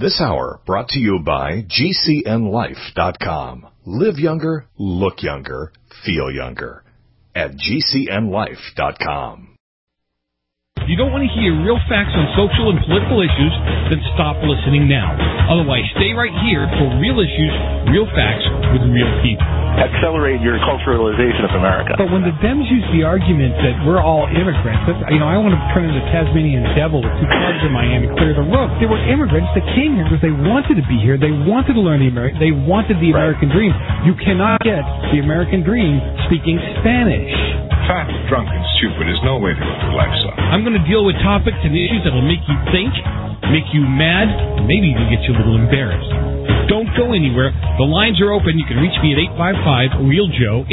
This hour brought to you by GCNLife.com. Live younger, look younger, feel younger. At GCNLife.com. If you don't want to hear real facts on social and political issues, then stop listening now. Otherwise, stay right here for real issues, real facts with real people. Accelerate your culturalization of America. But when the Dems use the argument that we're all immigrants, I want to turn into Tasmanian devil with two clubs in Miami, clear the road. They were immigrants that came here because they wanted to be here. They wanted to learn they wanted the American dream. You cannot get the American dream speaking Spanish. Fat, drunk, and stupid is no way to go through life, son. I'm going to deal with topics and issues that will make you think, make you mad, maybe even get you a little embarrassed. Don't go anywhere. The lines are open. You can reach me at 855-REAL-JOE,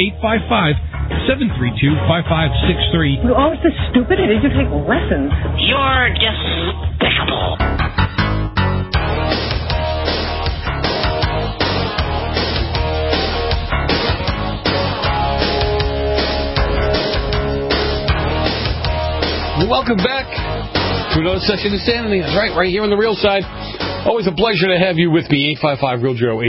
855-732-5563. You're always this stupid. I need to take lessons. You're despicable. Welcome back to another session of Sanity. That's right here on the real side. Always a pleasure to have you with me. 855-REAL-JOE,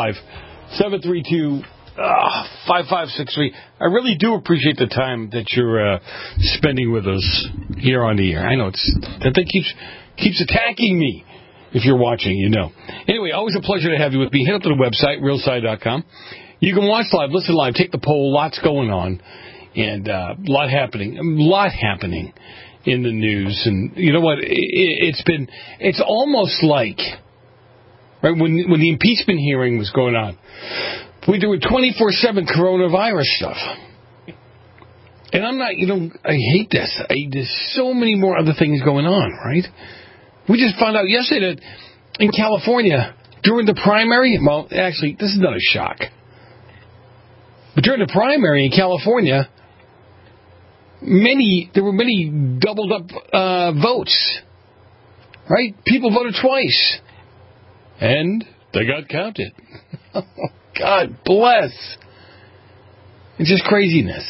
855-732-5563. I really do appreciate the time that you're spending with us here on the air. I know that thing keeps attacking me. If you're watching, you know. Anyway, always a pleasure to have you with me. Head up to the website, realside.com. You can watch live, listen live, take the poll. Lots going on. And a lot happening in the news. And you know what? It's almost like, right, when the impeachment hearing was going on, we do a 24/7 coronavirus stuff. And I'm not, I hate this. There's so many more other things going on, right? We just found out yesterday that in California, during the primary, well, actually, this is not a shock. But during the primary in California, there were many doubled up votes, right? People voted twice, and they got counted. God bless. It's just craziness.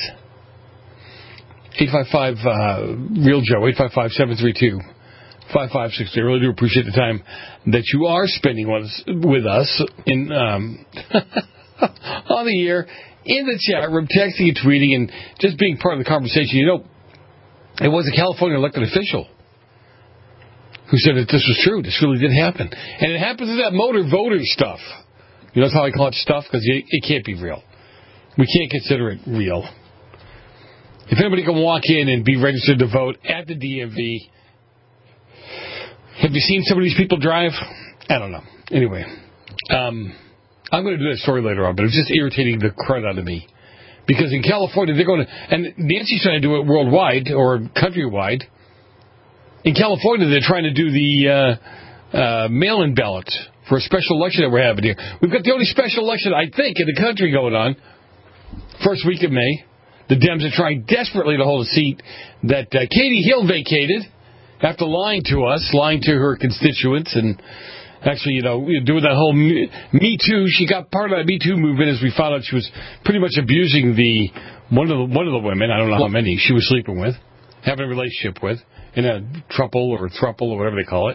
855-REAL-JOE, 855-732-5563. I really do appreciate the time that you are spending with us in on the air. In the chat room, texting and tweeting, and just being part of the conversation. It was a California elected official who said that this was true. This really did happen. And it happens to that motor voter stuff. That's how I call it stuff, because it can't be real. We can't consider it real. If anybody can walk in and be registered to vote at the DMV, have you seen some of these people drive? I don't know. Anyway, I'm going to do that story later on, but it's just irritating the crud out of me. Because in California, they're going to, and Nancy's trying to do it worldwide or countrywide. In California, they're trying to do the mail-in ballot for a special election that we're having here. We've got the only special election, I think, in the country going on. First week of May. The Dems are trying desperately to hold a seat that Katie Hill vacated after lying to us, lying to her constituents, and actually, doing that whole Me Too. She got part of that Me Too movement as we found out she was pretty much abusing one of the women. I don't know how many she was sleeping with, having a relationship with, in a thruple or whatever they call it.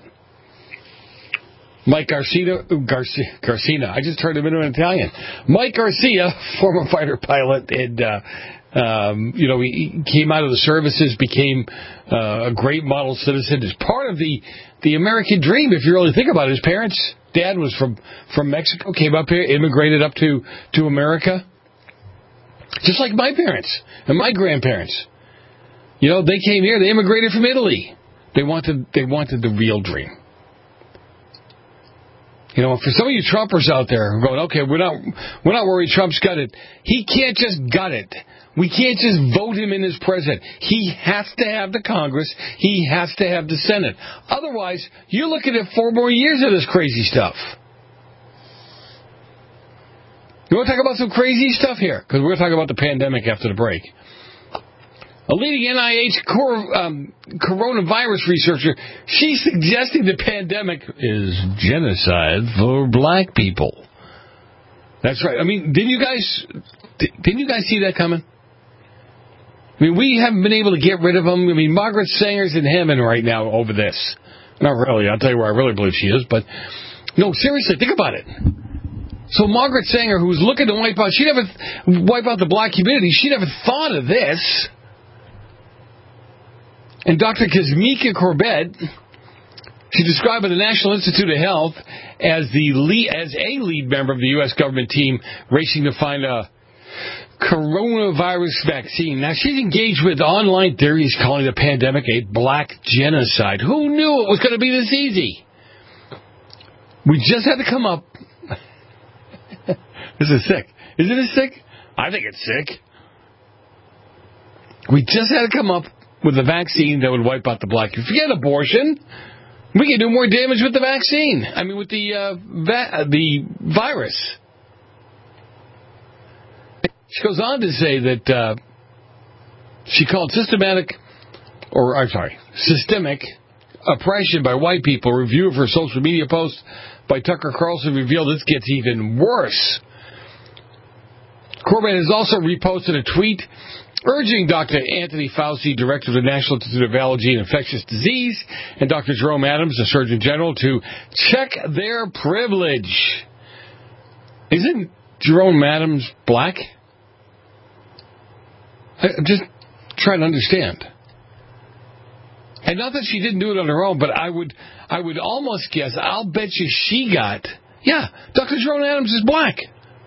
Mike Garcia. I just turned him into an Italian. Mike Garcia, former fighter pilot, and he came out of the services, became a great model citizen. Is part of the American dream, if you really think about it. His parents, dad was from Mexico, came up here, immigrated up to America, just like my parents and my grandparents. They came here, they immigrated from Italy. They wanted the real dream. For some of you Trumpers out there going, okay, we're not worried Trump's got it. He can't just gut it. We can't just vote him in as president. He has to have the Congress. He has to have the Senate. Otherwise, you're looking at 4 more years of this crazy stuff. You want to talk about some crazy stuff here? Because we're going to talk about the pandemic after the break. A leading NIH coronavirus researcher, she's suggesting the pandemic is genocide for black people. That's right. I mean, didn't you guys see that coming? I mean, we haven't been able to get rid of them. I mean, Margaret Sanger's in heaven right now over this. Not really. I'll tell you where I really believe she is. But, no, seriously, think about it. So Margaret Sanger, who's looking to wipe out, the black community, she never thought of this. And Dr. Kazmika Corbett, she described by the National Institute of Health as a lead member of the U.S. government team racing to find a coronavirus vaccine. Now, she's engaged with online theories calling the pandemic a black genocide. Who knew it was going to be this easy? We just had to come up. This is sick. Isn't it sick? I think it's sick. We just had to come up with a vaccine that would wipe out the black. Forget abortion. We can do more damage with the vaccine. I mean, with the virus. She goes on to say that she called systemic oppression by white people. A review of her social media post by Tucker Carlson revealed this gets even worse. Corbett has also reposted a tweet urging Dr. Anthony Fauci, director of the National Institute of Allergy and Infectious Disease, and Dr. Jerome Adams, the Surgeon General, to check their privilege. Isn't Jerome Adams black? I'm just trying to understand. And not that she didn't do it on her own, but I would almost guess, I'll bet you she got, Dr. Jerome Adams is black.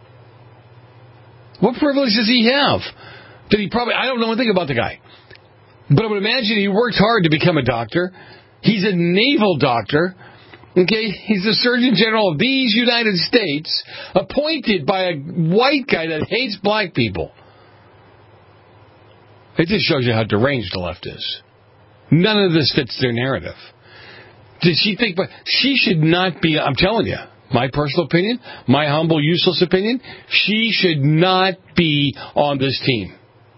What privilege does he have? Did he I don't know anything about the guy. But I would imagine he worked hard to become a doctor. He's a naval doctor. Okay? He's the Surgeon General of these United States, appointed by a white guy that hates black people. It just shows you how deranged the left is. None of this fits their narrative. Did she think, but she should not be, I'm telling you, my personal opinion, my humble, useless opinion, she should not be on this team.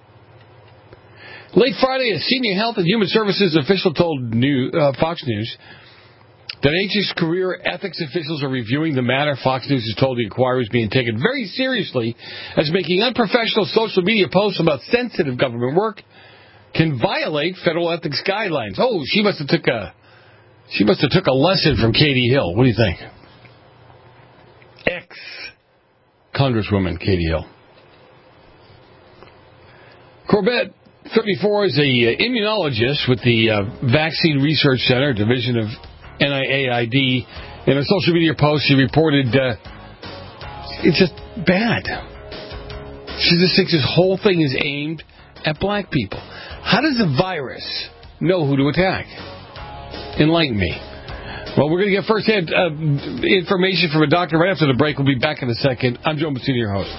Late Friday, a senior health and human services official told Fox News that NHS career ethics officials are reviewing the matter. Fox News has told the inquiry is being taken very seriously, as making unprofessional social media posts about sensitive government work can violate federal ethics guidelines. Oh, she must have took a lesson from Katie Hill. What do you think? Ex-Congresswoman Katie Hill. Corbett, 34, is a immunologist with the Vaccine Research Center, division of NIAID. In a social media post, she reported it's just bad. She just thinks this whole thing is aimed at black people. How does the virus know who to attack? Enlighten me. Well, we're going to get first-hand information from a doctor right after the break. We'll be back in a second. I'm Joe Massini, your host.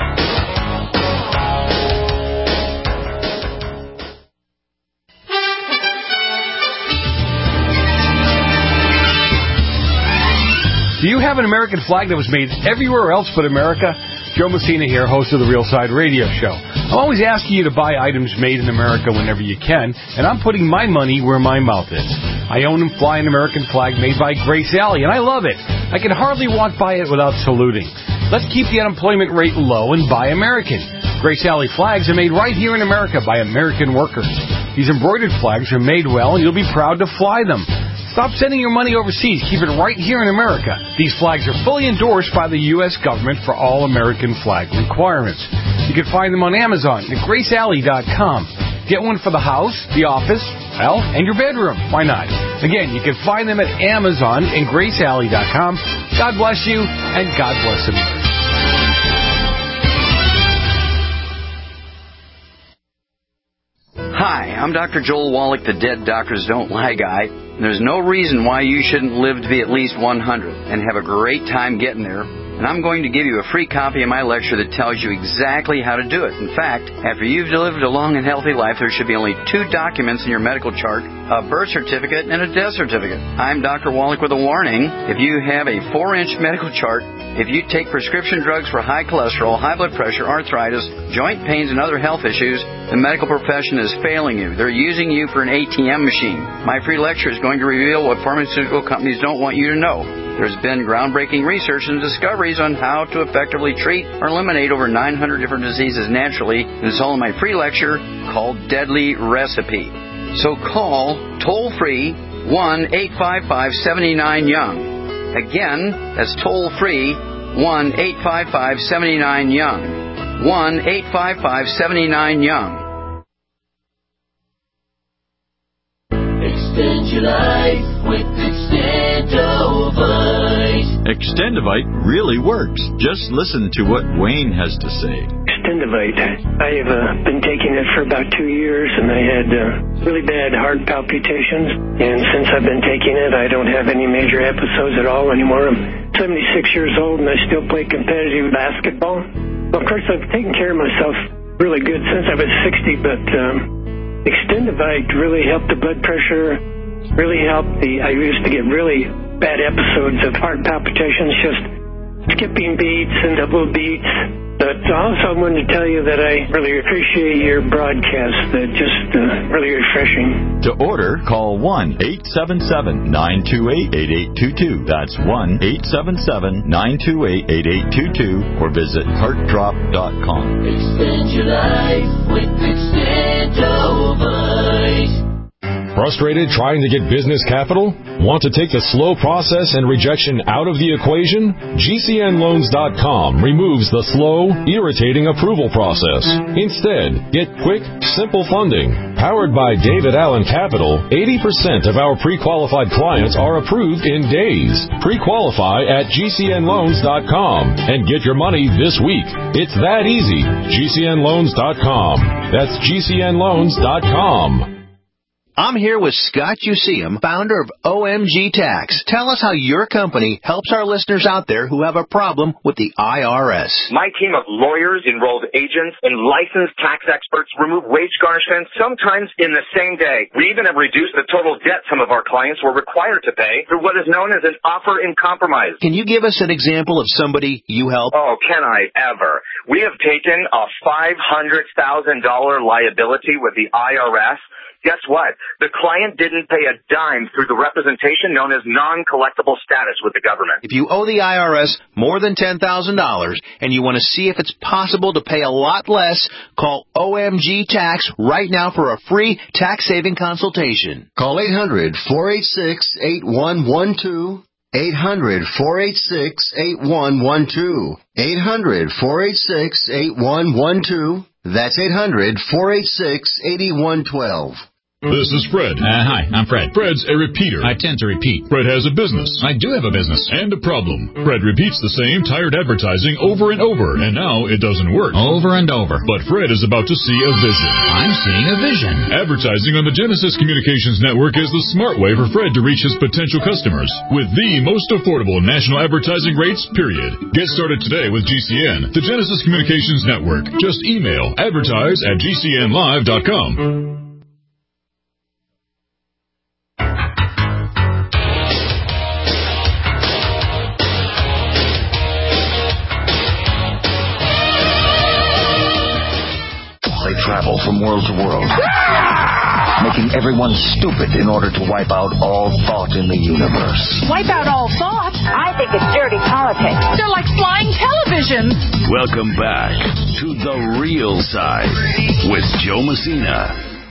Do you have an American flag that was made everywhere else but America? Joe Messina here, host of the Real Side Radio Show. I'm always asking you to buy items made in America whenever you can, and I'm putting my money where my mouth is. I own and fly an American flag made by Grace Alley, and I love it. I can hardly walk by it without saluting. Let's keep the unemployment rate low and buy American. Grace Alley flags are made right here in America by American workers. These embroidered flags are made well, and you'll be proud to fly them. Stop sending your money overseas. Keep it right here in America. These flags are fully endorsed by the U.S. government for all American flag requirements. You can find them on Amazon at GraceAlley.com. Get one for the house, the office, and your bedroom. Why not? Again, you can find them at Amazon and GraceAlley.com. God bless you, and God bless America. Hi, I'm Dr. Joel Wallach, the Dead Doctors Don't Lie guy. There's no reason why you shouldn't live to be at least 100 and have a great time getting there. And I'm going to give you a free copy of my lecture that tells you exactly how to do it. In fact, after you've lived a long and healthy life, there should be only 2 documents in your medical chart, a birth certificate and a death certificate. I'm Dr. Wallach with a warning. If you have a 4-inch medical chart, if you take prescription drugs for high cholesterol, high blood pressure, arthritis, joint pains, and other health issues, the medical profession is failing you. They're using you for an ATM machine. My free lecture is going to reveal what pharmaceutical companies don't want you to know. There's been groundbreaking research and discoveries on how to effectively treat or eliminate over 900 different diseases naturally, and it's all in my free lecture called Deadly Recipe. So call toll-free 1-855-79-YOUNG. Again, that's toll-free, 1-855-79-YOUNG. 1-855-79-YOUNG. Extend your life with Extendovite. Extendovite really works. Just listen to what Wayne has to say. Extendovite. I have been taking it for about 2 years, and I had really bad heart palpitations. And since I've been taking it, I don't have any major episodes at all anymore. I'm 76 years old, and I still play competitive basketball. Well, of course, I've taken care of myself really good since I was 60, but Extendovite really helped the blood pressure, really helped I used to get really bad episodes of heart palpitations, just skipping beats and double beats. But also I wanted to tell you that I really appreciate your broadcast. Just really refreshing. To order, call 1-877-928-8822. That's 1-877-928-8822 or visit heartdrop.com. Extend your life with Extendovite. Frustrated trying to get business capital? Want to take the slow process and rejection out of the equation? GCNLoans.com removes the slow, irritating approval process. Instead, get quick, simple funding. Powered by David Allen Capital, 80% of our pre-qualified clients are approved in days. Pre-qualify at GCNLoans.com and get your money this week. It's that easy. GCNLoans.com. That's GCNLoans.com. I'm here with Scott Useum, founder of OMG Tax. Tell us how your company helps our listeners out there who have a problem with the IRS. My team of lawyers, enrolled agents, and licensed tax experts remove wage garnishments sometimes in the same day. We even have reduced the total debt some of our clients were required to pay through what is known as an offer in compromise. Can you give us an example of somebody you help? Oh, can I ever? We have taken a $500,000 liability with the IRS. Guess what? The client didn't pay a dime through the representation known as non-collectible status with the government. If you owe the IRS more than $10,000 and you want to see if it's possible to pay a lot less, call OMG Tax right now for a free tax-saving consultation. Call 800-486-8112. 800-486-8112. 800-486-8112. That's 800-486-8112. This is Fred. Hi, I'm Fred. Fred's a repeater. I tend to repeat. Fred has a business. I do have a business. And a problem. Fred repeats the same tired advertising over and over, and now it doesn't work. Over and over. But Fred is about to see a vision. I'm seeing a vision. Advertising on the Genesis Communications Network is the smart way for Fred to reach his potential customers with the most affordable national advertising rates, period. Get started today with GCN, the Genesis Communications Network. Just email advertise@gcnlive.com. They travel from world to world, making everyone stupid in order to wipe out all thought in the universe. Wipe out all thought? I think it's dirty politics. They're like flying television. Welcome back to The Real Side with Joe Messina.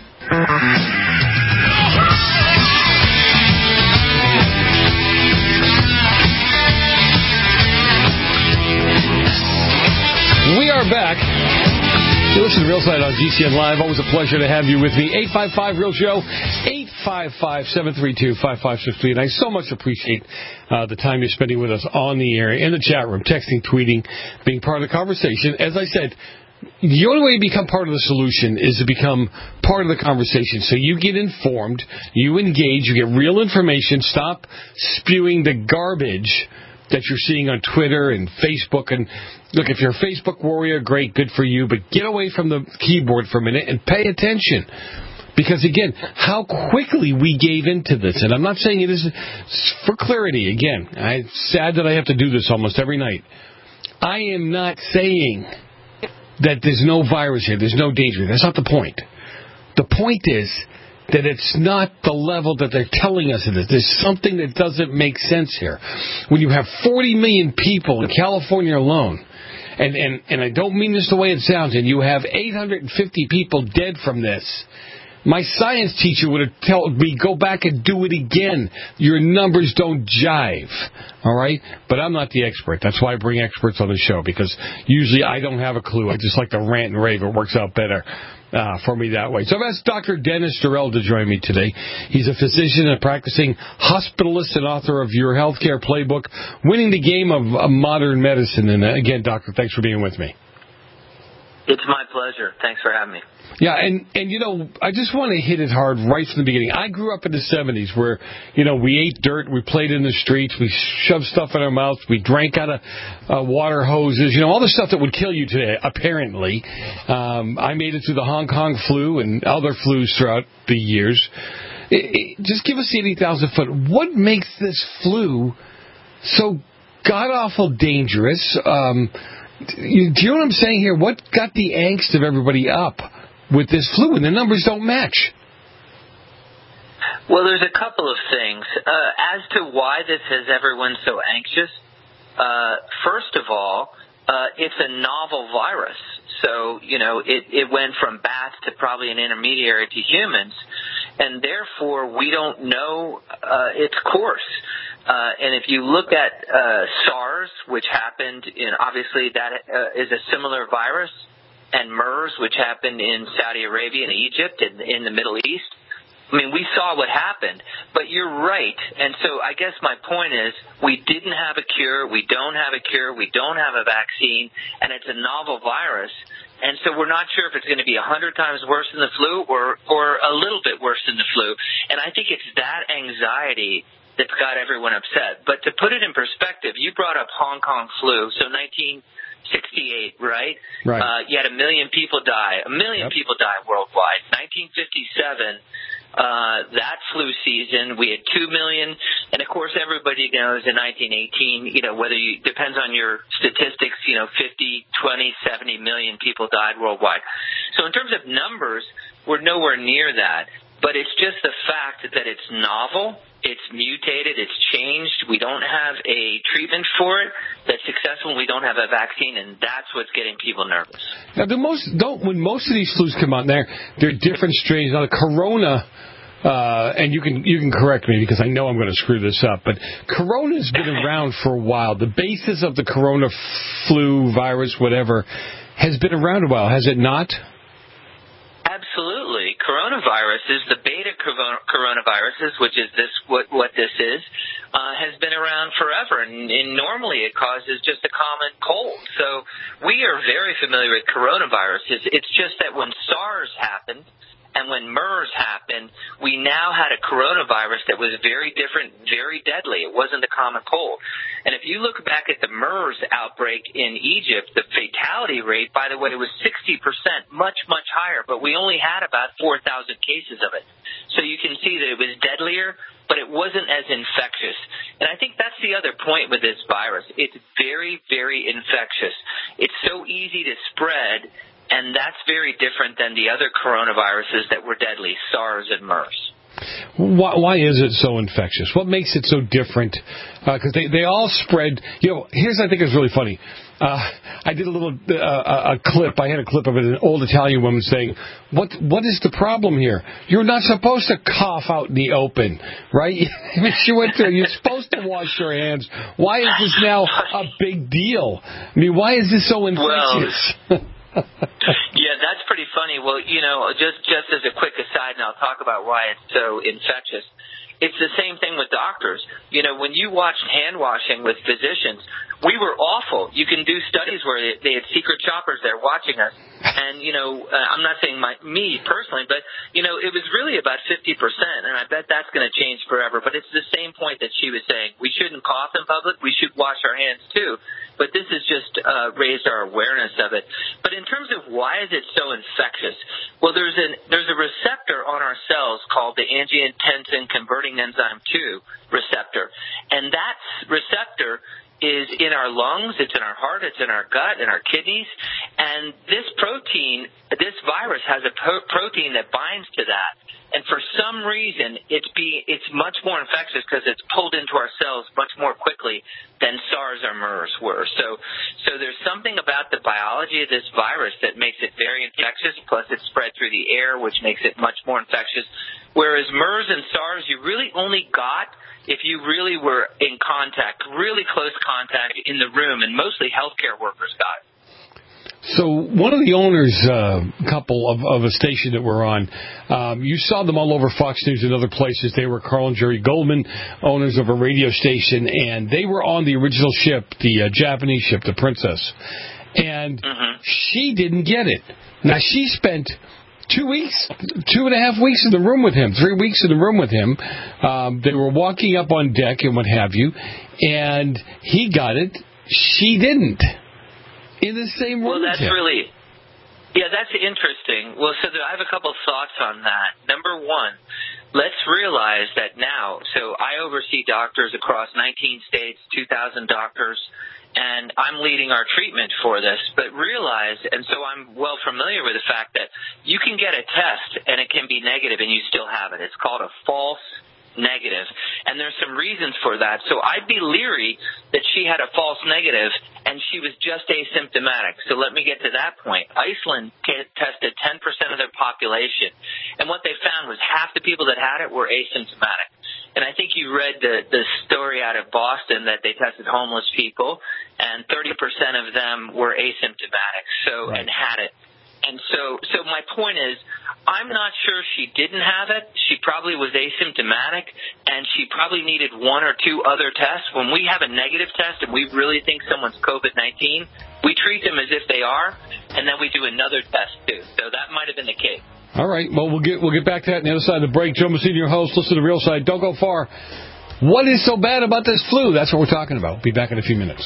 We are back. You listen to Real Side on GCN Live. Always a pleasure to have you with me. 855-REAL-SHOW, 855-732-5563. And I so much appreciate the time you're spending with us on the air, in the chat room, texting, tweeting, being part of the conversation. As I said, the only way to become part of the solution is to become part of the conversation. So you get informed, you engage, you get real information, stop spewing the garbage that you're seeing on Twitter and Facebook. And look, if you're a Facebook warrior, great, good for you, but get away from the keyboard for a minute and pay attention. Because, again, how quickly we gave into this. And I'm not saying it is for clarity. Again, I'm sad that I have to do this almost every night. I am not saying that there's no virus here, there's no danger. That's not the point. The point is that it's not the level that they're telling us it is. There's something that doesn't make sense here. When you have 40 million people in California alone, and I don't mean this the way it sounds, and you have 850 people dead from this, My science teacher would have told me, go back and do it again. Your numbers don't jive. All right? But I'm not the expert. That's why I bring experts on the show, because usually I don't have a clue. I just like to rant and rave. It works out better for me that way. So I've asked Dr. Dennis Durrell to join me today. He's a physician and practicing hospitalist and author of Your Healthcare Playbook, Winning the Game of Modern Medicine. And again, Doctor, thanks for being with me. It's my pleasure. Thanks for having me. Yeah, and you know, I just want to hit it hard right from the beginning. I grew up in the 70s where, you know, we ate dirt, we played in the streets, we shoved stuff in our mouths, we drank out of water hoses, you know, all the stuff that would kill you today, apparently. I made it through the Hong Kong flu and other flus throughout the years. Just give us the 80,000 foot. What makes this flu so god-awful dangerous? Do you know what I'm saying here? What got the angst of everybody up with this flu and the numbers don't match? Well, there's a couple of things. As to why this has everyone so anxious, first of all, it's a novel virus. So, you know, it went from bats to probably an intermediary to humans, and therefore we don't know its course. And if you look at SARS, which happened obviously that is a similar virus, and MERS, which happened in Saudi Arabia and Egypt and in the Middle East, I mean, we saw what happened. But you're right. And so I guess my point is we didn't have a cure. We don't have a cure. We don't have a vaccine. And it's a novel virus. And so we're not sure if it's going to be 100 times worse than the flu or a little bit worse than the flu. And I think it's that anxiety that's got everyone upset. But to put it in perspective, you brought up Hong Kong flu, so 1968, right? Right. You had 1 million people die. 1 million people die worldwide. 1957, that flu season, we had 2 million. And, of course, everybody knows in 1918, you know, depends on your statistics, you know, 50, 20, 70 million people died worldwide. So in terms of numbers, we're nowhere near that. But it's just the fact that it's novel, it's mutated, it's changed. We don't have a treatment for it that's successful. We don't have a vaccine, and that's what's getting people nervous. Now, when most of these flus come out, they're different strains. Now, the corona, and you can correct me because I know I'm going to screw this up, but corona's been around for a while. The basis of the corona flu virus, whatever, has been around a while, has it not? Absolutely. Coronaviruses, the beta coronaviruses, which is what this is, has been around forever. And normally it causes just a common cold. So we are very familiar with coronaviruses. It's just that when SARS happened and when MERS happened, we now had a coronavirus that was very different, very deadly. It wasn't a common cold. And if you look back at the MERS outbreak in Egypt, the fatality rate, by the way, was 60%, much, much higher. But we only had about 4,000 cases of it. So you can see that it was deadlier, but it wasn't as infectious. And I think that's the other point with this virus. It's very, very infectious. It's so easy to spread. And that's very different than the other coronaviruses that were deadly, SARS and MERS. Why is it so infectious? What makes it so different? Because they all spread. You know, here's I think is really funny. I did a clip. I had a clip of an old Italian woman saying, "What is the problem here? You're not supposed to cough out in the open, right?" I mean, she went through. You're supposed to wash your hands. Why is this now a big deal? I mean, why is this so infectious? Yeah, that's pretty funny. Well, you know, just as a quick aside, and I'll talk about why it's so infectious. It's the same thing with doctors. You know, when you watched hand washing with physicians, we were awful. You can do studies where they had secret shoppers there watching us. And, you know, I'm not saying me personally, but, you know, it was really about 50%. And I bet that's going to change forever. But it's the same point that she was saying. We shouldn't cough in public. We should wash our hands, too. But this has just raised our awareness of it. But in terms of why is it so infectious, well, there's a receptor on our cells called the angiotensin converting enzyme 2 receptor. And that receptor is in our lungs, it's in our heart, it's in our gut, in our kidneys. And this virus has a protein that binds to that. And for some reason, it's much more infectious because it's pulled into our cells much more quickly than SARS or MERS were. So there's something about the biology of this virus that makes it very infectious, plus it's spread through the air, which makes it much more infectious. Whereas MERS and SARS, you really only got if you really were in contact, really close contact in the room, and mostly healthcare workers got it. So one of the owners, couple of a station that we're on, you saw them all over Fox News and other places. They were Carl and Jerry Goldman, owners of a radio station, and they were on the original ship, the Japanese ship, the Princess. And she didn't get it. Now, she spent 2 weeks, 2.5 weeks in the room with him, 3 weeks in the room with him. They were walking up on deck and what have you, and he got it. She didn't. In the same room. Well, that's that's interesting. Well, so I have a couple of thoughts on that. Number one, let's realize that now, so I oversee doctors across 19 states, 2,000 doctors, and I'm leading our treatment for this. But realize, and so I'm well familiar with the fact that you can get a test and it can be negative and you still have it. It's called a false negative, and there's some reasons for that. So I'd be leery that she had a false negative and she was just asymptomatic. So let me get to that point. Iceland tested 10% of their population, and what they found was half the people that had it were asymptomatic. And I think you read the story out of Boston that they tested homeless people, and 30% of them were asymptomatic, and had it. And so my point is, I'm not sure she didn't have it. She probably was asymptomatic, and she probably needed one or two other tests. When we have a negative test and we really think someone's COVID-19, we treat them as if they are, and then we do another test too. So that might have been the case. All right. Well, we'll get back to that on the other side of the break. Joe Messina, your host. Listen to the Real Side. Don't go far. What is so bad about this flu? That's what we're talking about. We'll be back in a few minutes.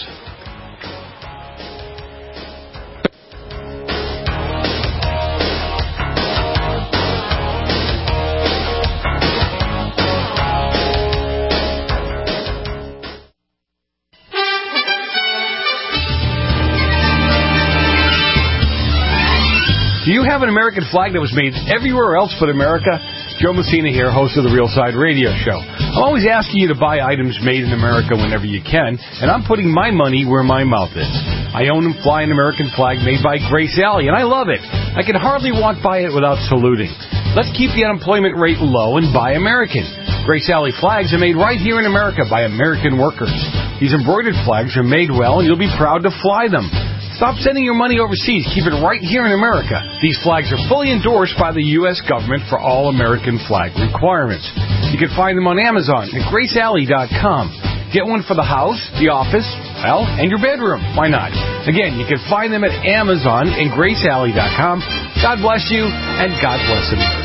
Do you have an American flag that was made everywhere else but America? Joe Messina here, host of the Real Side Radio Show. I'm always asking you to buy items made in America whenever you can, and I'm putting my money where my mouth is. I own and fly an American flag made by Grace Alley, and I love it. I can hardly walk by it without saluting. Let's keep the unemployment rate low and buy American. Grace Alley flags are made right here in America by American workers. These embroidered flags are made well, and you'll be proud to fly them. Stop sending your money overseas. Keep it right here in America. These flags are fully endorsed by the U.S. government for all American flag requirements. You can find them on Amazon at GraceAlley.com. Get one for the house, the office, and your bedroom. Why not? Again, you can find them at Amazon and GraceAlley.com. God bless you, and God bless America.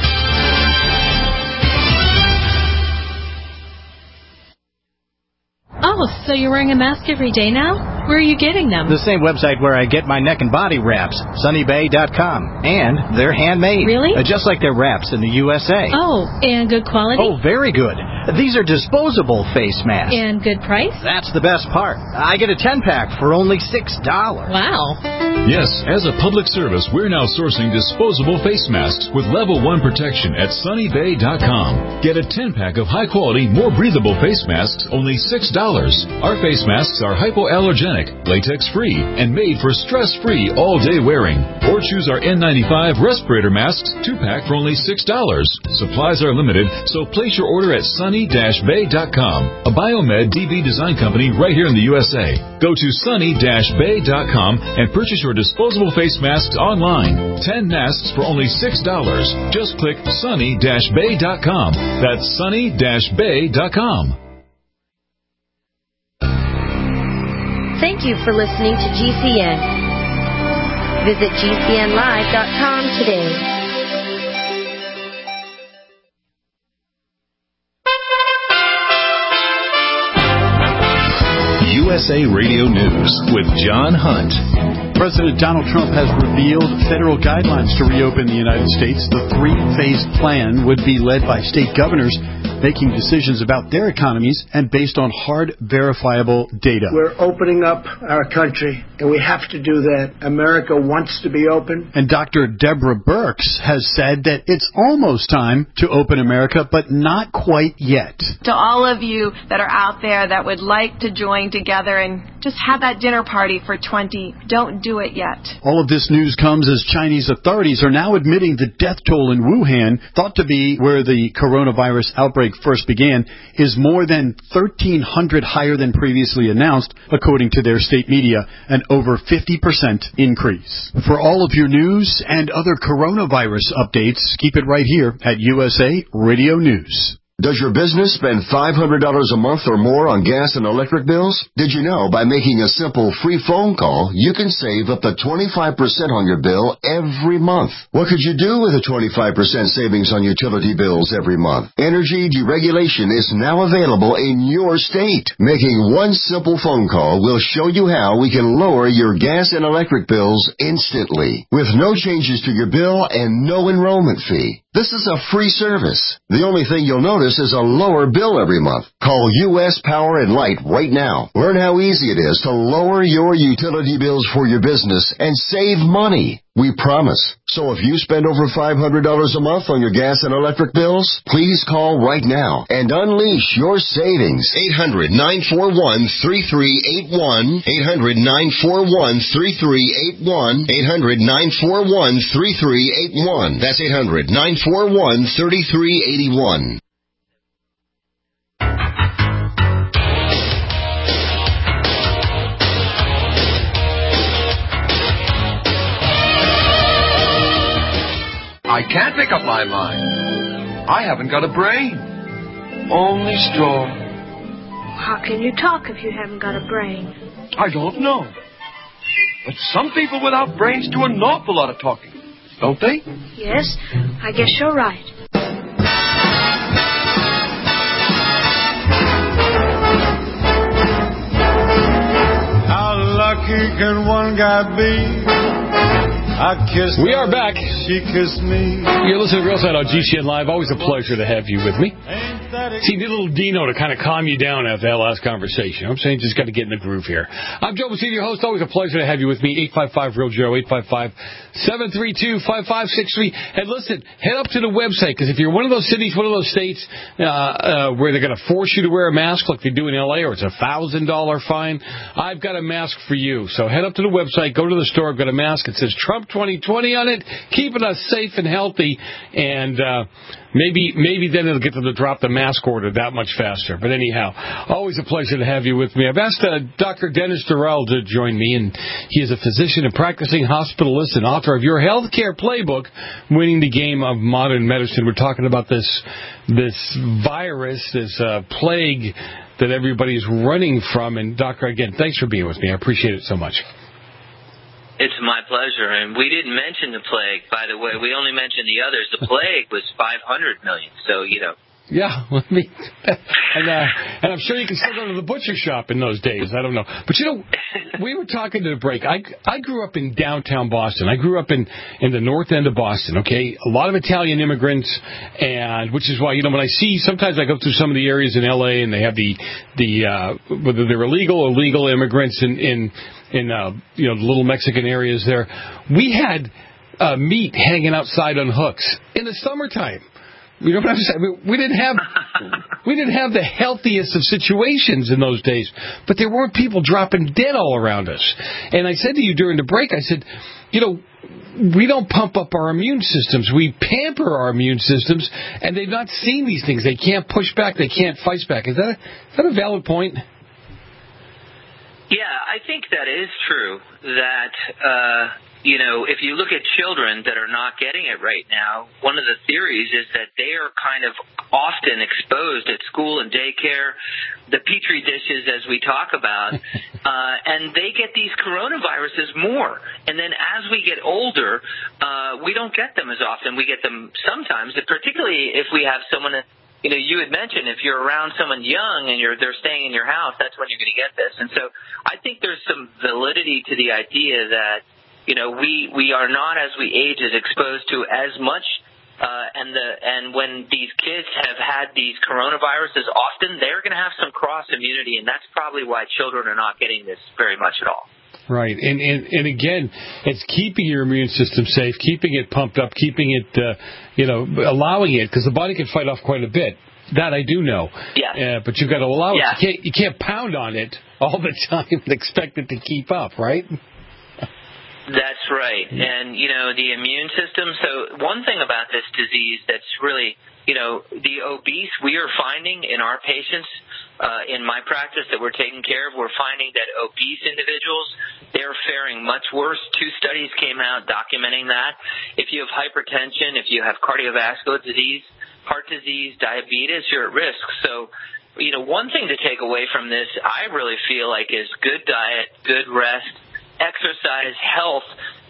Oh, so you're wearing a mask every day now? Where are you getting them? The same website where I get my neck and body wraps, SunnyBay.com. And they're handmade. Really? Just like their wraps in the USA. Oh, and good quality? Oh, very good. These are disposable face masks. And good price? That's the best part. I get a 10-pack for only $6. Wow. Yes, as a public service, we're now sourcing disposable face masks with level 1 protection at SunnyBay.com. Get a 10-pack of high-quality, more breathable face masks, only $6. Our face masks are hypoallergenic, latex-free, and made for stress-free all-day wearing. Or choose our N95 respirator masks 2-pack for only $6. Supplies are limited, so place your order at Sunny-Bay.com, a Biomed DB design company right here in the USA. Go to Sunny-Bay.com and purchase your disposable face masks online. 10 masks for only $6. Just click Sunny-Bay.com. That's Sunny-Bay.com. Thank you for listening to GCN. Visit GCNlive.com today. USA Radio News with John Hunt. President Donald Trump has revealed federal guidelines to reopen the United States. The 3-phase plan would be led by state governors making decisions about their economies and based on hard, verifiable data. We're opening up our country, and we have to do that. America wants to be open. And Dr. Deborah Birx has said that it's almost time to open America, but not quite yet. To all of you that are out there that would like to join together and just have that dinner party for 20, don't do it yet. All of this news comes as Chinese authorities are now admitting the death toll in Wuhan, thought to be where the coronavirus outbreak first began, is more than 1,300 higher than previously announced, according to their state media, an over 50% increase. For all of your news and other coronavirus updates, keep it right here at USA Radio News. Does your business spend $500 a month or more on gas and electric bills? Did you know by making a simple free phone call, you can save up to 25% on your bill every month? What could you do with a 25% savings on utility bills every month? Energy deregulation is now available in your state. Making one simple phone call will show you how we can lower your gas and electric bills instantly, with no changes to your bill and no enrollment fee. This is a free service. The only thing you'll notice is a lower bill every month. Call U.S. Power and Light right now. Learn how easy it is to lower your utility bills for your business and save money. We promise. So if you spend over $500 a month on your gas and electric bills, please call right now and unleash your savings. 800-941-3381. 800-941-3381. 800-941-3381. That's 800-941-3381. I can't make up my mind. I haven't got a brain. Only straw. How can you talk if you haven't got a brain? I don't know. But some people without brains do an awful lot of talking, don't they? Yes, I guess you're right. How lucky can one guy be? We are back. She kissed me. You're listening to Real Side on GCN Live. Always a pleasure to have you with me. See, need a little Dino to kind of calm you down after that last conversation. I'm saying just got to get in the groove here. I'm Joe Messina, your host. Always a pleasure to have you with me. 855-REAL-JOE, 855-732-5563. And listen, head up to the website, because if you're one of those cities, one of those states where they're going to force you to wear a mask like they do in L.A., or it's a $1,000 fine, I've got a mask for you. So head up to the website, go to the store, I've got a mask. It says Trump 2020 on it, keeping us safe and healthy, and maybe then it'll get them to drop the mask order that much faster. But anyhow, always a pleasure to have you with me. I've asked Dr. Dennis Durrell to join me, and he is a physician and practicing hospitalist and author of Your Healthcare Playbook, Winning the Game of Modern Medicine. We're talking about this virus, this plague that everybody's running from. And Doctor, again, thanks for being with me. I appreciate it so much. It's my pleasure. And we didn't mention the plague, by the way. We only mentioned the others. The plague was 500 million. So, you know. Yeah, and I'm sure you can still go to the butcher shop in those days. I don't know. But, you know, we were talking to the break. I grew up in downtown Boston. I grew up in the north end of Boston, okay? A lot of Italian immigrants, and which is why, you know, when I see, sometimes I go through some of the areas in L.A. and they have the whether they're illegal or legal immigrants in you know, the little Mexican areas there. We had meat hanging outside on hooks in the summertime. You know what I'm saying? We didn't have the healthiest of situations in those days, but there weren't people dropping dead all around us. And I said to you during the break, I said, you know, we don't pump up our immune systems. We pamper our immune systems, and they've not seen these things. They can't push back. They can't fight back. Is that a valid point? Yeah, I think that is true. That you know, if you look at children that are not getting it right now, one of the theories is that they are kind of often exposed at school and daycare, the petri dishes as we talk about, and they get these coronaviruses more. And then as we get older, we don't get them as often. We get them sometimes, particularly if we have someone. You know, you had mentioned if you're around someone young and they're staying in your house, that's when you're going to get this. And so I think there's some validity to the idea that, you know, we are not, as we age, as exposed to as much And when these kids have had these coronaviruses often, they're going to have some cross immunity, and that's probably why children are not getting this very much at all. Right, and again, it's keeping your immune system safe, keeping it pumped up, keeping it, allowing it, because the body can fight off quite a bit. That I do know. Yeah. But you've got to allow Yeah. it. You can't pound on it all the time and expect it to keep up, right? That's right. And, the immune system. So one thing about this disease that's really, the obese, we are finding in our patients, in my practice that we're taking care of, we're finding that obese individuals, they're faring much worse. 2 studies came out documenting that. If you have hypertension, if you have cardiovascular disease, heart disease, diabetes, you're at risk. So, one thing to take away from this, I really feel like, is good diet, good rest, exercise, health.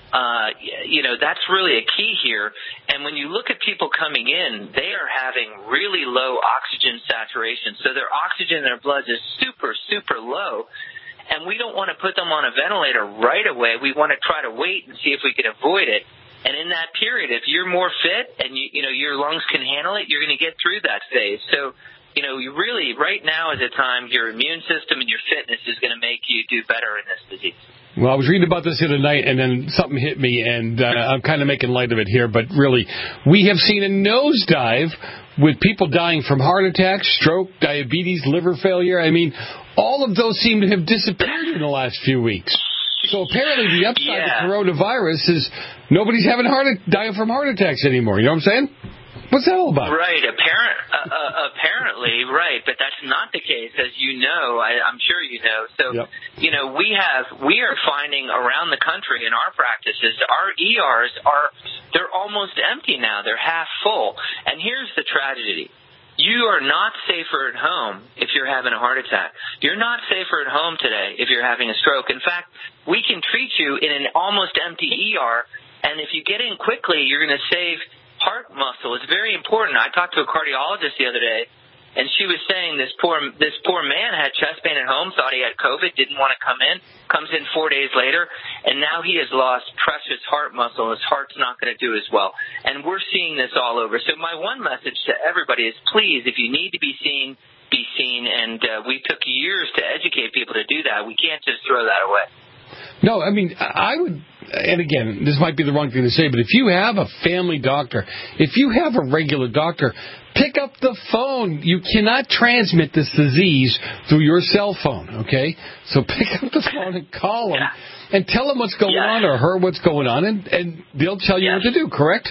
That's really a key here. And when you look at people coming in, they are having really low oxygen saturation. So their oxygen in their blood is super, super low. And we don't want to put them on a ventilator right away. We want to try to wait and see if we can avoid it. And in that period, if you're more fit and your lungs can handle it, you're going to get through that phase. So, you really, right now is a time your immune system and your fitness is going to make you do better in this disease. Well, I was reading about this the other night, and then something hit me, and I'm kind of making light of it here, but really, we have seen a nosedive with people dying from heart attacks, stroke, diabetes, liver failure. I mean, all of those seem to have disappeared in the last few weeks. So apparently the upside of coronavirus is nobody's dying from heart attacks anymore. You know what I'm saying? What's that all about? Right. Apparently, right. But that's not the case, as you know. I'm sure you know. So, we are finding around the country in our practices, our ERs they're almost empty now. They're half full. And here's the tragedy. You are not safer at home if you're having a heart attack. You're not safer at home today if you're having a stroke. In fact, we can treat you in an almost empty ER, and if you get in quickly, you're going to save heart muscle. It's very important. I talked to a cardiologist the other day, and she was saying this poor man had chest pain at home, thought he had COVID, didn't want to come in, comes in 4 days later, and now he has lost precious heart muscle. His heart's not going to do as well. And we're seeing this all over. So my one message to everybody is, please, if you need to be seen, be seen. And we took years to educate people to do that. We can't just throw that away. No, I mean, I would, and again, this might be the wrong thing to say, but if you have a family doctor, if you have a regular doctor, pick up the phone. You cannot transmit this disease through your cell phone, okay? So pick up the phone and call them and tell them what's going on or her what's going on, and they'll tell you what to do, correct?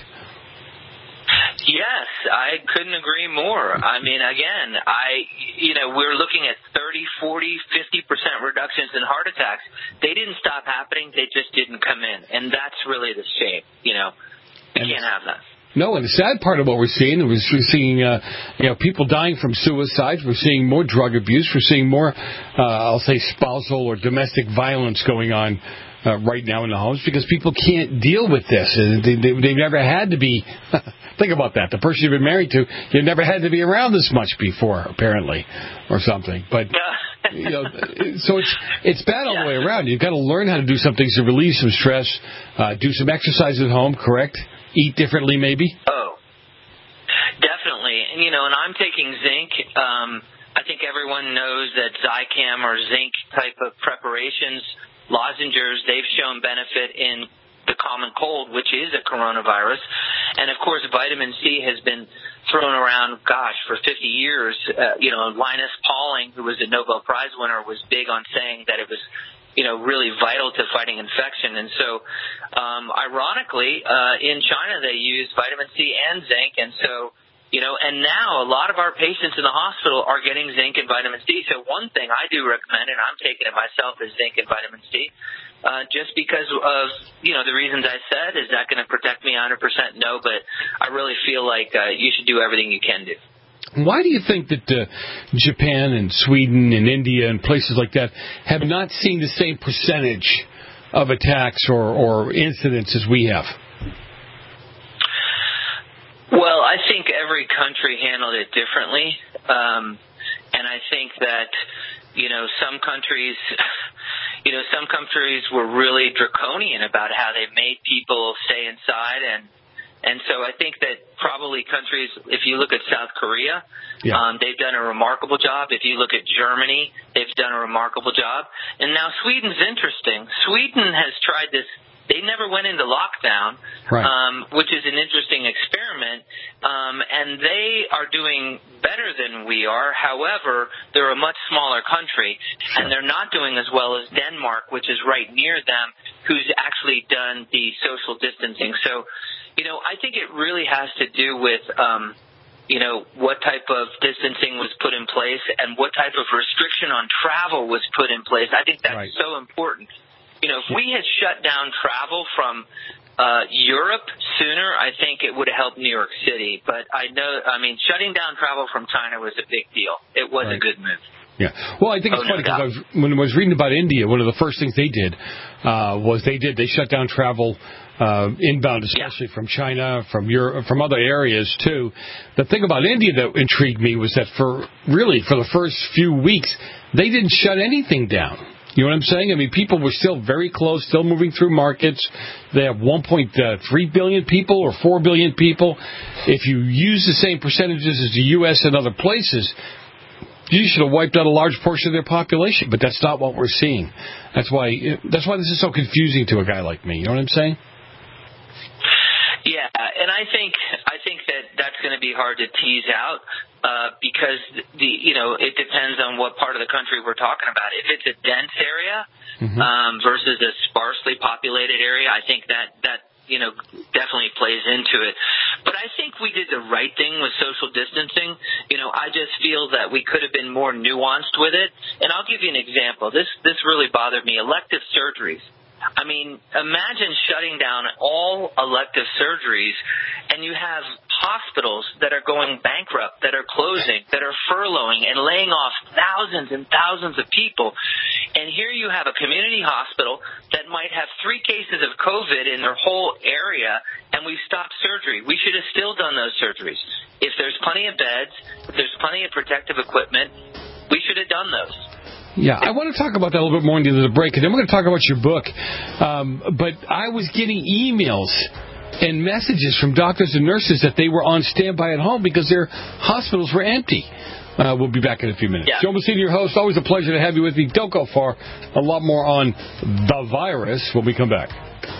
Yes, I couldn't agree more. I mean, again, we're looking at 30, 40, 50% reductions in heart attacks. They didn't stop happening. They just didn't come in. And that's really the shame. We can't have that. No, and the sad part of what we're seeing is we're seeing, people dying from suicides. We're seeing more drug abuse. We're seeing more, I'll say, spousal or domestic violence going on right now in the homes because people can't deal with this. They've never had to be. Think about that. The person you've been married to, you've never had to be around this much before, apparently, or something. But so it's bad all the way around. You've got to learn how to do some things to relieve some stress. Do some exercise at home, correct? Eat differently, maybe. Oh, definitely. And and I'm taking zinc. I think everyone knows that Zicam or zinc type of preparations, lozenges, they've shown benefit in the common cold, which is a coronavirus. And, of course, vitamin C has been thrown around, for 50 years. Linus Pauling, who was a Nobel Prize winner, was big on saying that it was, really vital to fighting infection. And so, ironically, in China they use vitamin C and zinc. And so, and now a lot of our patients in the hospital are getting zinc and vitamin C. So one thing I do recommend, and I'm taking it myself, is zinc and vitamin C. Just because of, the reasons I said. Is that going to protect me 100%? No, but I really feel like you should do everything you can do. Why do you think that Japan and Sweden and India and places like that have not seen the same percentage of attacks or incidents as we have? Well, I think every country handled it differently. And I think that, some countries were really draconian about how they made people stay inside. And, And so I think that probably countries, if you look at South Korea, they've done a remarkable job. If you look at Germany, they've done a remarkable job. And now Sweden's interesting. Sweden has tried this. They never went into lockdown, which is an interesting experiment, and they are doing better than we are. However, they're a much smaller country, and they're not doing as well as Denmark, which is right near them, who's actually done the social distancing. So, I think it really has to do with what type of distancing was put in place and what type of restriction on travel was put in place. I think that's so important. If we had shut down travel from Europe sooner, I think it would have helped New York City. But shutting down travel from China was a big deal. It was a good move. Yeah. Well, I think it's funny because when I was reading about India, one of the first things they did was they shut down travel inbound, especially from China, from Europe, from other areas too. The thing about India that intrigued me was that for the first few weeks, they didn't shut anything down. You know what I'm saying? I mean, people were still very close, still moving through markets. They have 1.3 billion people or 4 billion people. If you use the same percentages as the U.S. and other places, you should have wiped out a large portion of their population. But that's not what we're seeing. That's why this is so confusing to a guy like me. You know what I'm saying? Yeah, and I think that's going to be hard to tease out because it depends on what part of the country we're talking about. If it's a dense area versus a sparsely populated area, I think that definitely plays into it. But I think we did the right thing with social distancing. I just feel that we could have been more nuanced with it. And I'll give you an example. This really bothered me. Elective surgeries. I mean, imagine shutting down all elective surgeries and you have hospitals that are going bankrupt, that are closing, that are furloughing and laying off thousands and thousands of people. And here you have a community hospital that might have 3 cases of COVID in their whole area, and we've stopped surgery. We should have still done those surgeries. If there's plenty of beds, if there's plenty of protective equipment, we should have done those. Yeah, I want to talk about that a little bit more into the break, and then we're going to talk about your book. But I was getting emails and messages from doctors and nurses that they were on standby at home because their hospitals were empty. We'll be back in a few minutes. Joe Messina, your host. Always a pleasure to have you with me. Don't go far. A lot more on the virus when we come back.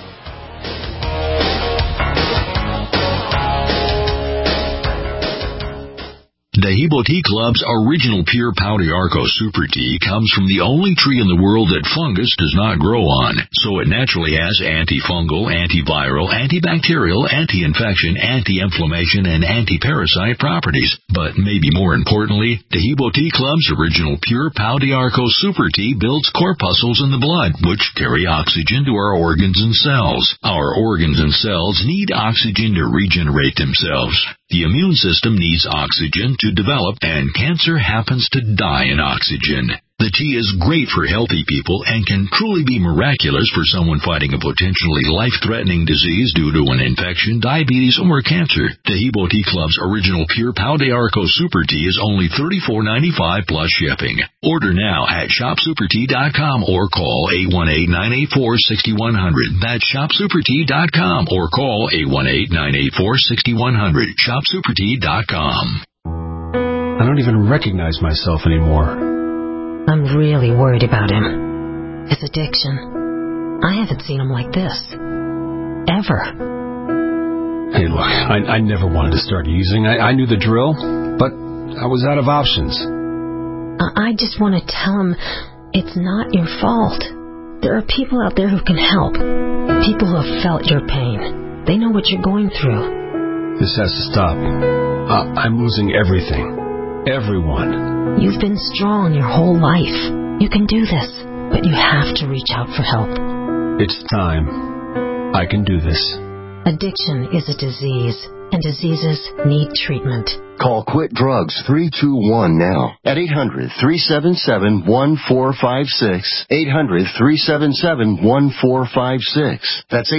Dahibo Tea Club's original pure Pau d'Arco Super Tea comes from the only tree in the world that fungus does not grow on, so it naturally has antifungal, antiviral, antibacterial, anti-infection, anti-inflammation, and anti-parasite properties. But maybe more importantly, Dahibo Tea Club's original pure Pau d'Arco Super Tea builds corpuscles in the blood, which carry oxygen to our organs and cells. Our organs and cells need oxygen to regenerate themselves. The immune system needs oxygen to develop, and cancer happens to die in oxygen. The tea is great for healthy people and can truly be miraculous for someone fighting a potentially life-threatening disease due to an infection, diabetes, or cancer. Dahibo Tea Club's original pure Pau d'Arco Super Tea is only $34.95 plus shipping. Order now at shopsupertea.com or call 818-984-6100. That's shopsupertea.com or call 818-984-6100. Shopsupertea.com. I don't even recognize myself anymore. I'm really worried about him. His addiction. I haven't seen him like this. Ever. Hey, look, I never wanted to start using. I knew the drill, but I was out of options. I just want to tell him it's not your fault. There are people out there who can help. People who have felt your pain. They know what you're going through. This has to stop. I'm losing everything. Everyone. You've been strong your whole life. You can do this, but you have to reach out for help. It's time. I can do this. Addiction is a disease, and diseases need treatment. Call Quit Drugs 321 now at 800-377-1456. 800-377-1456. That's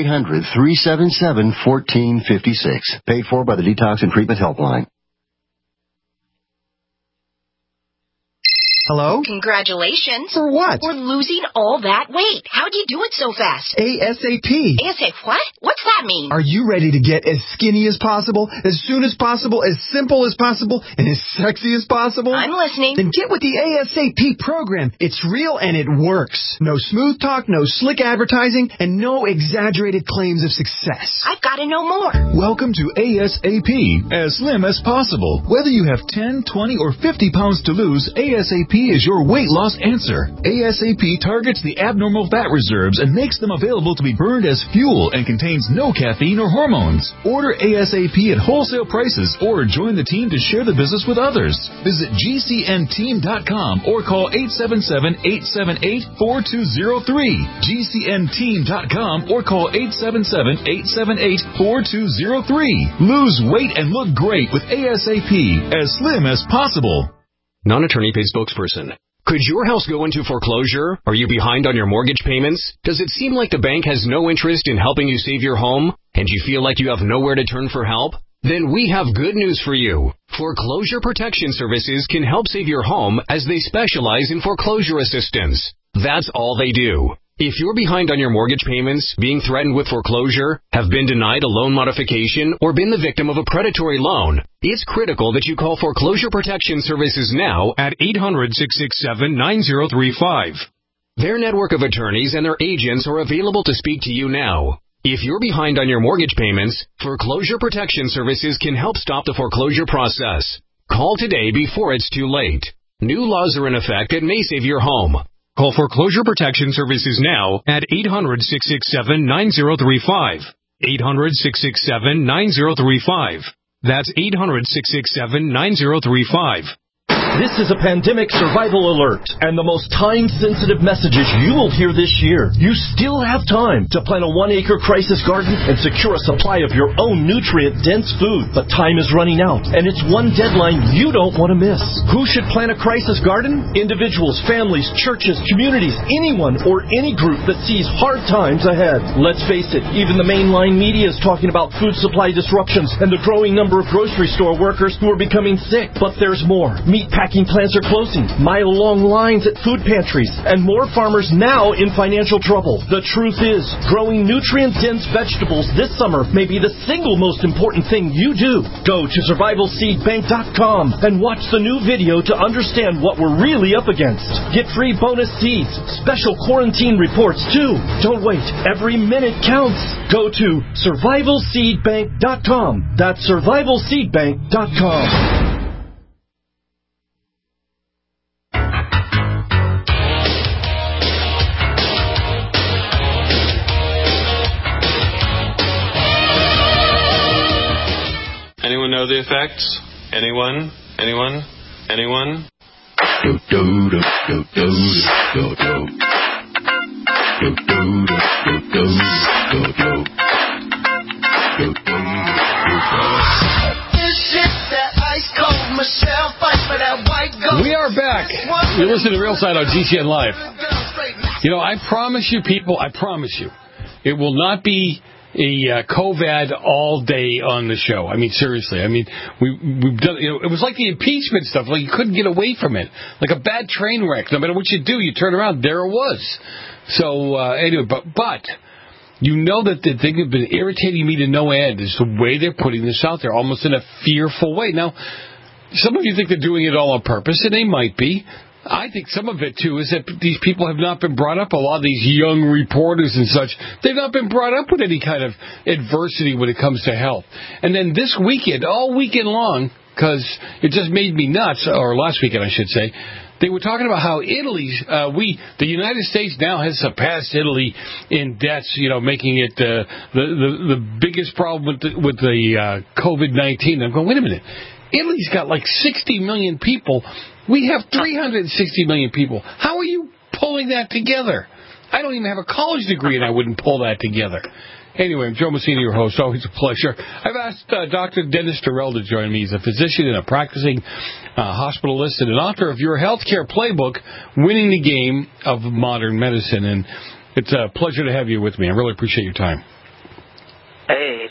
800-377-1456. Paid for by the Detox and Treatment Helpline. Hello? Congratulations. For what? For losing all that weight. How'd you do it so fast? ASAP. ASAP what? What's that mean? Are you ready to get as skinny as possible, as soon as possible, as simple as possible, and as sexy as possible? I'm listening. Then get with the ASAP program. It's real and it works. No smooth talk, no slick advertising, and no exaggerated claims of success. I've got to know more. Welcome to ASAP, as slim as possible. Whether you have 10, 20, or 50 pounds to lose, ASAP is your weight loss answer. ASAP targets the abnormal fat reserves and makes them available to be burned as fuel and contains no caffeine or hormones. Order ASAP at wholesale prices or join the team to share the business with others. Visit GCNteam.com or call 877-878-4203. GCNteam.com or call 877-878-4203. Lose weight and look great with ASAP, as slim as possible. Non-attorney paid spokesperson. Could your house go into foreclosure? Are you behind on your mortgage payments? Does it seem like the bank has no interest in helping you save your home? And you feel like you have nowhere to turn for help? Then we have good news for you. Foreclosure Protection Services can help save your home as they specialize in foreclosure assistance. That's all they do. If you're behind on your mortgage payments, being threatened with foreclosure, have been denied a loan modification, or been the victim of a predatory loan, it's critical that you call Foreclosure Protection Services now at 800-667-9035. Their network of attorneys and their agents are available to speak to you now. If you're behind on your mortgage payments, Foreclosure Protection Services can help stop the foreclosure process. Call today before it's too late. New laws are in effect that may save your home. Call Foreclosure Protection Services now at 800-667-9035. 800-667-9035. That's 800-667-9035. This is a pandemic survival alert, and the most time-sensitive messages you will hear this year. You still have time to plant a 1-acre crisis garden and secure a supply of your own nutrient-dense food. But time is running out, and it's one deadline you don't want to miss. Who should plant a crisis garden? Individuals, families, churches, communities, anyone or any group that sees hard times ahead. Let's face it, even the mainline media is talking about food supply disruptions and the growing number of grocery store workers who are becoming sick. But there's more. Meatpacking plants are closing, mile-long lines at food pantries, and more farmers now in financial trouble. The truth is, growing nutrient-dense vegetables this summer may be the single most important thing you do. Go to survivalseedbank.com and watch the new video to understand what we're really up against. Get free bonus seeds, special quarantine reports too. Don't wait. Every minute counts. Go to survivalseedbank.com. That's survivalseedbank.com. Anyone know the effects? Anyone? Anyone? Anyone? We are back. You listen to Real Side on GCN Live. You know, I promise you, people, I promise you, it will not be a COVID all day on the show. I mean, seriously. I mean, we've done. You know, it was like the impeachment stuff. Like you couldn't get away from it. Like a bad train wreck. No matter what you do, you turn around, there it was. So anyway, but you know that the thing that's been irritating me to no end is the way they're putting this out there, almost in a fearful way. Now, some of you think they're doing it all on purpose, and they might be. I think some of it, too, is that these people have not been brought up. A lot of these young reporters and such, they've not been brought up with any kind of adversity when it comes to health. And then this weekend, all weekend long, because it just made me nuts, or last weekend, I should say, they were talking about how the United States now has surpassed Italy in deaths, you know, making it the biggest problem with the COVID-19. I'm going, wait a minute. Italy's got like 60 million people. We have 360 million people. How are you pulling that together? I don't even have a college degree, and I wouldn't pull that together. Anyway, I'm Joe Messina, your host. Always a pleasure. I've asked Dr. Dennis Terrell to join me. He's a physician and a practicing hospitalist and an author of Your Healthcare Playbook, Winning the Game of Modern Medicine. And it's a pleasure to have you with me. I really appreciate your time. Hey, it's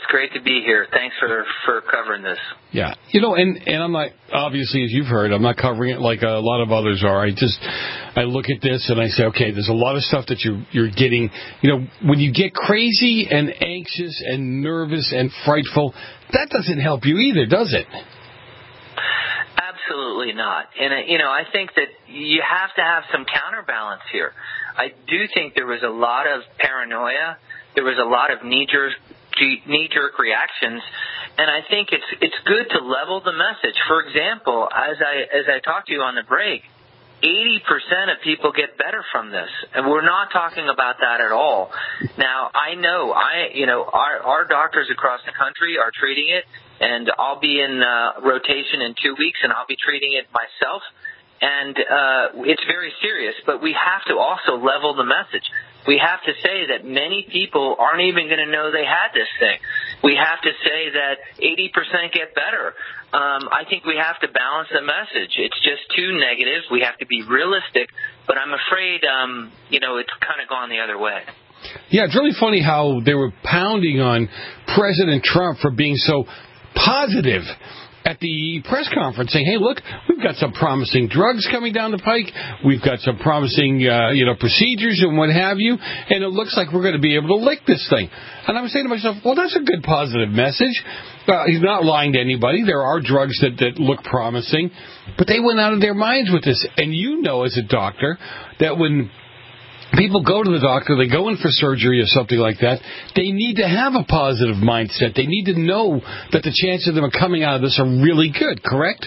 great to be here. Thanks for covering this. Yeah. And I'm not, obviously, as you've heard, I'm not covering it like a lot of others are. I look at this and I say, okay, there's a lot of stuff that you're getting. When you get crazy and anxious and nervous and frightful, that doesn't help you either, does it? Absolutely not. And, I think that you have to have some counterbalance here. I do think there was a lot of paranoia. There was a lot of knee-jerk reactions. And I think it's good to level the message. For example, as I talked to you on the break, 80% of people get better from this, and we're not talking about that at all. Now, I know, our doctors across the country are treating it, and I'll be in rotation in 2 weeks, and I'll be treating it myself. And it's very serious, but we have to also level the message. We have to say that many people aren't even going to know they had this thing. We have to say that 80% get better. I think we have to balance the message. It's just too negative. We have to be realistic, but I'm afraid, it's kind of gone the other way. Yeah, it's really funny how they were pounding on President Trump for being so positive at the press conference, saying, hey, look, we've got some promising drugs coming down the pike. We've got some promising, procedures and what have you. And it looks like we're going to be able to lick this thing. And I was saying to myself, well, that's a good positive message. He's not lying to anybody. There are drugs that look promising. But they went out of their minds with this. And as a doctor, that when people go to the doctor, they go in for surgery or something like that, they need to have a positive mindset. They need to know that the chances of them coming out of this are really good, correct?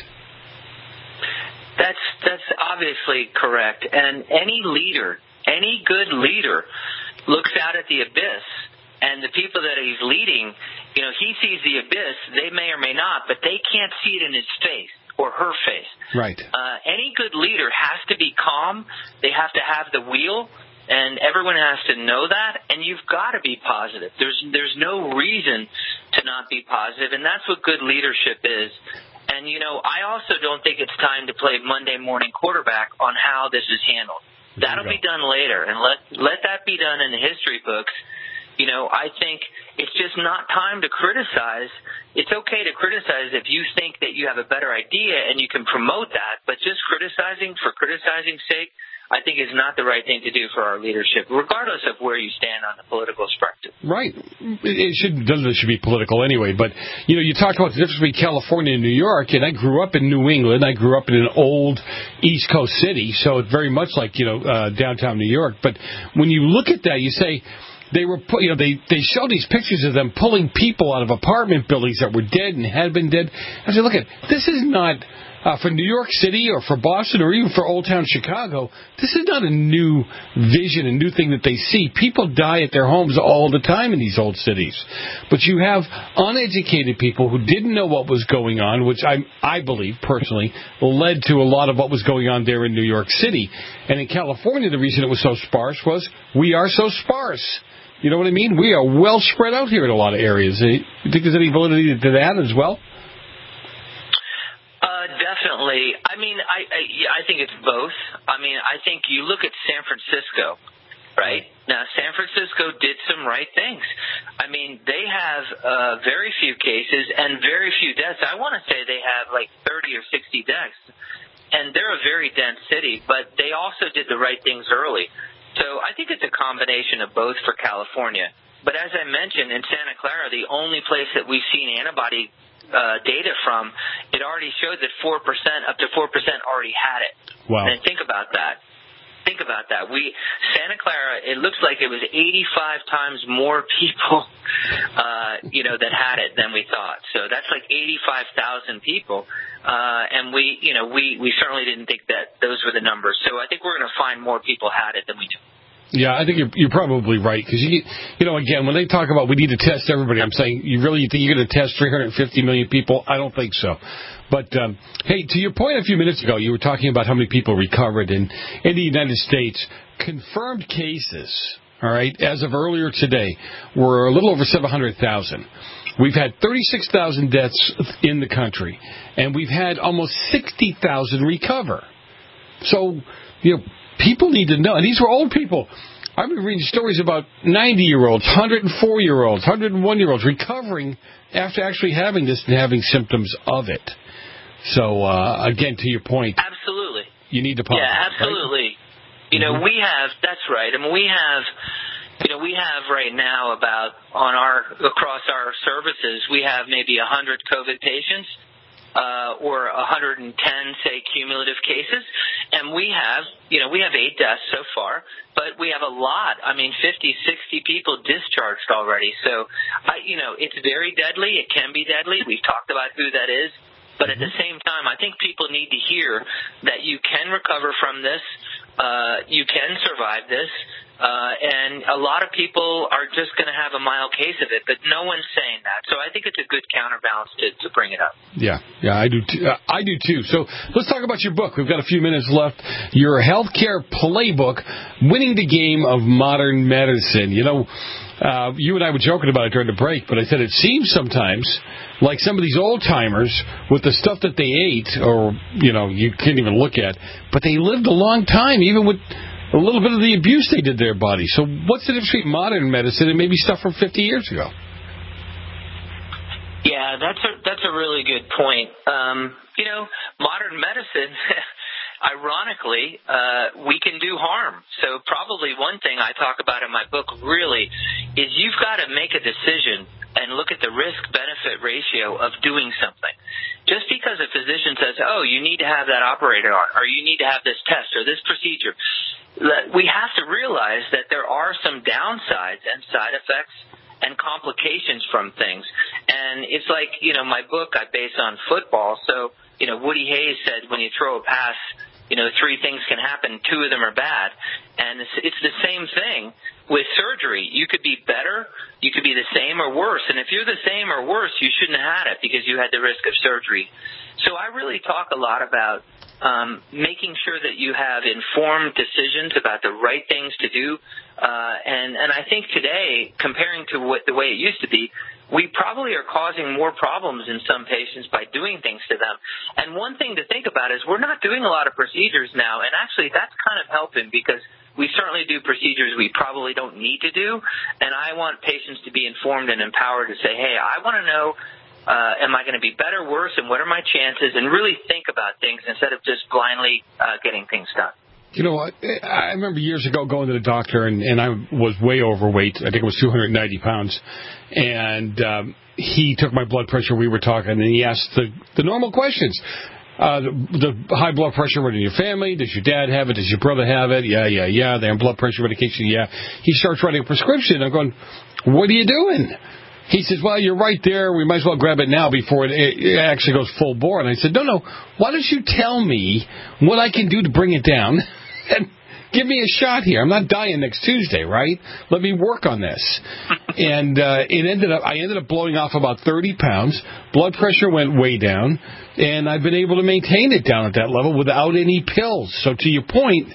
That's obviously correct. And any good leader looks out at the abyss, and the people that he's leading, he sees the abyss. They may or may not, but they can't see it in his face or her face. Right. Any good leader has to be calm. They have to have the wheel. And everyone has to know that, and you've got to be positive. There's no reason to not be positive, and that's what good leadership is. And, I also don't think it's time to play Monday morning quarterback on how this is handled. That'll be done later, and let that be done in the history books. I think it's just not time to criticize. It's okay to criticize if you think that you have a better idea and you can promote that, but just criticizing for criticizing's sake, I think is not the right thing to do for our leadership, regardless of where you stand on the political spectrum. Right. It should be political anyway. But, you talked about the difference between California and New York, and I grew up in New England. I grew up in an old East Coast city, so it's very much like, downtown New York. But when you look at that, you say they were, they show these pictures of them pulling people out of apartment buildings that were dead and had been dead. I said, look, this is not... for New York City or for Boston or even for Old Town Chicago, this is not a new vision, a new thing that they see. People die at their homes all the time in these old cities. But you have uneducated people who didn't know what was going on, which I believe, personally, led to a lot of what was going on there in New York City. And in California, the reason it was so sparse was we are so sparse. You know what I mean? We are well spread out here in a lot of areas. You think there's any validity to that as well? Definitely. I mean, I think it's both. I mean, I think you look at San Francisco, right? Now, San Francisco did some right things. I mean, they have very few cases and very few deaths. I want to say they have like 30 or 60 deaths. And they're a very dense city, but they also did the right things early. So I think it's a combination of both for California. But as I mentioned, in Santa Clara, the only place that we've seen antibody data from, it already showed that 4%, up to 4% already had it. Wow. And think about that. Santa Clara, it looks like it was 85 times more people, that had it than we thought. So that's like 85,000 people. And we certainly didn't think that those were the numbers. So I think we're going to find more people had it than we do. Yeah, I think you're probably right. Because, again, when they talk about we need to test everybody, I'm saying, you think you're going to test 350 million people? I don't think so. But, hey, to your point a few minutes ago, you were talking about how many people recovered in the United States. Confirmed cases, all right, as of earlier today, were a little over 700,000. We've had 36,000 deaths in the country, and we've had almost 60,000 recover. So, people need to know, and these were old people. I've been reading stories about 90-year-olds, 104-year-olds, 101-year-olds recovering after actually having this and having symptoms of it. So, again, to your point. Absolutely. You need to pause. Yeah, absolutely. Right? We have, that's right. I mean, we have right now across our services, we have maybe 100 COVID patients. Or 110, say, cumulative cases. And we have 8 deaths so far, but we have a lot, 50, 60 people discharged already. So, it's very deadly. It can be deadly. We've talked about who that is. But at the same time, I think people need to hear that you can recover from this. You can survive this. And a lot of people are just going to have a mild case of it, but no one's saying that. So I think it's a good counterbalance to bring it up. Yeah, I do too. So let's talk about your book. We've got a few minutes left. Your healthcare playbook, Winning the Game of Modern Medicine. You and I were joking about it during the break, but I said it seems sometimes like some of these old-timers with the stuff that they ate, or, you can't even look at, but they lived a long time, even with a little bit of the abuse they did to their body. So what's the difference between modern medicine and maybe stuff from 50 years ago? Yeah, that's a really good point. Modern medicine, ironically, we can do harm. So probably one thing I talk about in my book really is you've got to make a decision and look at the risk-benefit ratio of doing something. Just because a physician says, oh, you need to have that operated on, or you need to have this test or this procedure, we have to realize that there are some downsides and side effects and complications from things. And it's like, my book I base on football. So, Woody Hayes said when you throw a pass, 3 things can happen, 2 of them are bad. And it's the same thing with surgery. You could be better, you could be the same or worse. And if you're the same or worse, you shouldn't have had it because you had the risk of surgery. So I really talk a lot about making sure that you have informed decisions about the right things to do. And I think today, comparing to the way it used to be, we probably are causing more problems in some patients by doing things to them. And one thing to think about is we're not doing a lot of procedures now, and actually that's kind of helping because we certainly do procedures we probably don't need to do, and I want patients to be informed and empowered to say, hey, I want to know, am I going to be better, worse, and what are my chances, and really think about things instead of just blindly getting things done. I remember years ago going to the doctor, and I was way overweight. I think it was 290 pounds. And he took my blood pressure. We were talking, and he asked the normal questions. The high blood pressure in your family, does your dad have it? Does your brother have it? Yeah. They're on blood pressure medication, yeah. He starts writing a prescription. I'm going, what are you doing? He says, well, you're right there. We might as well grab it now before it actually goes full bore. And I said, no. Why don't you tell me what I can do to bring it down? And give me a shot here. I'm not dying next Tuesday, right? Let me work on this. And I ended up blowing off about 30 pounds. Blood pressure went way down, and I've been able to maintain it down at that level without any pills. So to your point,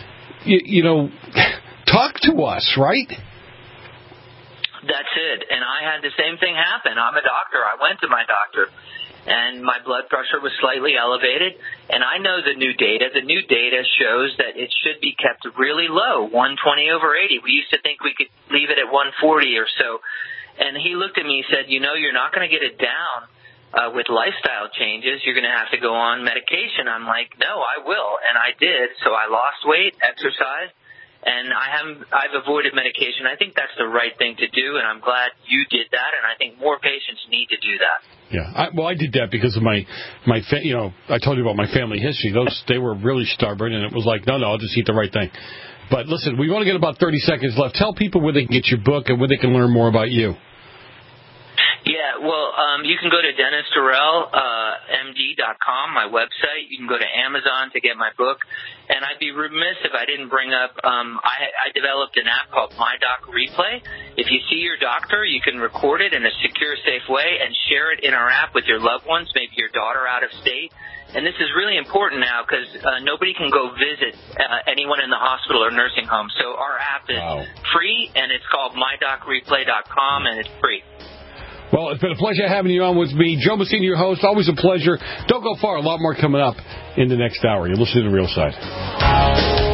talk to us, right? That's it. And I had the same thing happen. I'm a doctor. I went to my doctor, and my blood pressure was slightly elevated. And I know the new data. The new data shows that it should be kept really low, 120/80. We used to think we could leave it at 140 or so. And he looked at me and said, you're not going to get it down with lifestyle changes. You're going to have to go on medication. I'm like, no, I will. And I did. So I lost weight, exercised. And I've avoided medication. I think that's the right thing to do, and I'm glad you did that, and I think more patients need to do that. Yeah, I did that because of my I told you about my family history. They were really stubborn, and it was like, no, I'll just eat the right thing. But listen, we've only got about 30 seconds left. Tell people where they can get your book and where they can learn more about you. Yeah, well, you can go to DennisDurrell.md.com, my website. You can go to Amazon to get my book. And I'd be remiss if I didn't bring up, I developed an app called MyDoc Replay. If you see your doctor, you can record it in a secure, safe way and share it in our app with your loved ones, maybe your daughter out of state. And this is really important now because nobody can go visit anyone in the hospital or nursing home. So our app is free, and it's called MyDocReplay.com, and it's free. Well, it's been a pleasure having you on with me. Joe Messina, your host. Always a pleasure. Don't go far. A lot more coming up in the next hour. You're listening to The Real Side.